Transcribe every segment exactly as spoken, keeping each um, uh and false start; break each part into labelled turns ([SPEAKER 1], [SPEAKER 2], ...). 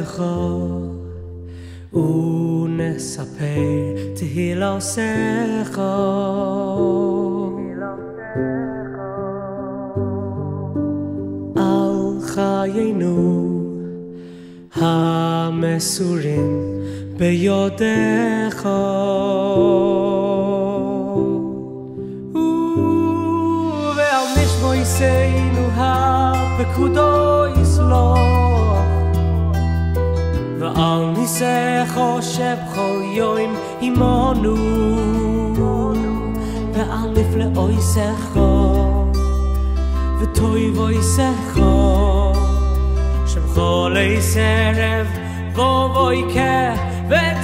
[SPEAKER 1] לך ונספר תהילתך על חיינו המסורים בידיך ועל נשמותינו הפקודו יסלח ועל ניסך שבכל יום עמנו ועל נפלאותיך וטובותיך שבכל ערב ובוקר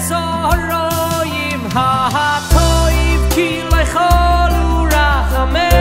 [SPEAKER 1] וצהריים הטוב כי לכל רחמך